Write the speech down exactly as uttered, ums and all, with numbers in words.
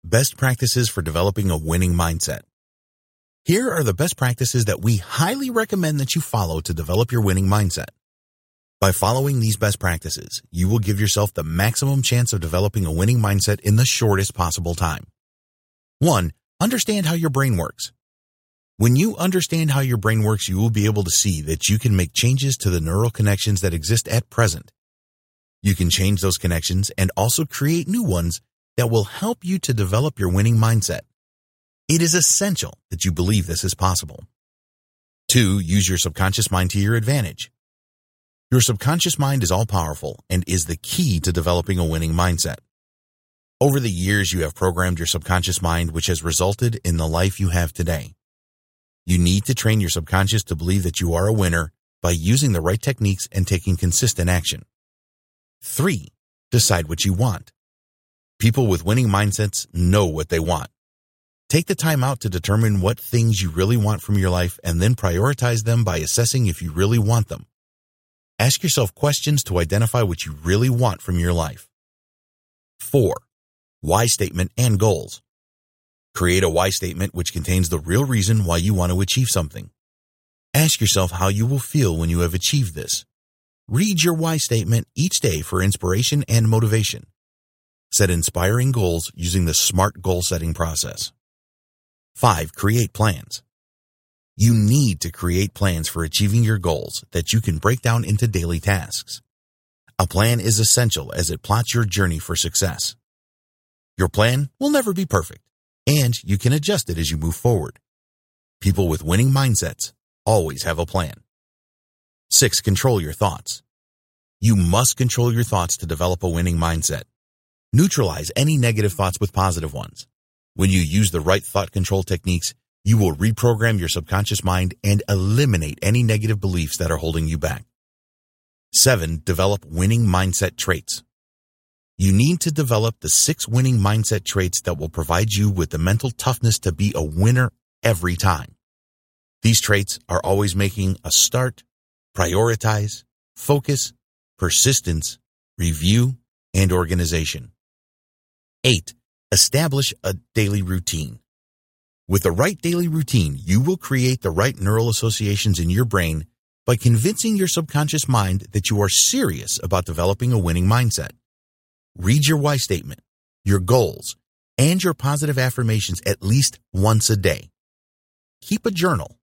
Best practices for developing a winning mindset. Here are the best practices that we highly recommend that you follow to develop your winning mindset. By following these best practices, you will give yourself the maximum chance of developing a winning mindset in the shortest possible time. one. Understand how your brain works. When you understand how your brain works, you will be able to see that you can make changes to the neural connections that exist at present. You can change those connections and also create new ones that will help you to develop your winning mindset. It is essential that you believe this is possible. two. Use your subconscious mind to your advantage. Your subconscious mind is all-powerful and is the key to developing a winning mindset. Over the years, you have programmed your subconscious mind, which has resulted in the life you have today. You need to train your subconscious to believe that you are a winner by using the right techniques and taking consistent action. three. Decide what you want. People with winning mindsets know what they want. Take the time out to determine what things you really want from your life and then prioritize them by assessing if you really want them. Ask yourself questions to identify what you really want from your life. four. Why statement and goals. Create a why statement which contains the real reason why you want to achieve something. Ask yourself how you will feel when you have achieved this. Read your why statement each day for inspiration and motivation. Set inspiring goals using the SMART goal-setting process. five. Create plans. You need to create plans for achieving your goals that you can break down into daily tasks. A plan is essential as it plots your journey for success. Your plan will never be perfect, and you can adjust it as you move forward. People with winning mindsets always have a plan. six. Control your thoughts. You must control your thoughts to develop a winning mindset. Neutralize any negative thoughts with positive ones. When you use the right thought control techniques, you will reprogram your subconscious mind and eliminate any negative beliefs that are holding you back. seven. Develop winning mindset traits. You need to develop the six winning mindset traits that will provide you with the mental toughness to be a winner every time. These traits are always making a start, prioritize, focus, persistence, review, and organization. eight. Establish a daily routine. With the right daily routine, you will create the right neural associations in your brain by convincing your subconscious mind that you are serious about developing a winning mindset. Read your why statement, your goals, and your positive affirmations at least once a day. Keep a journal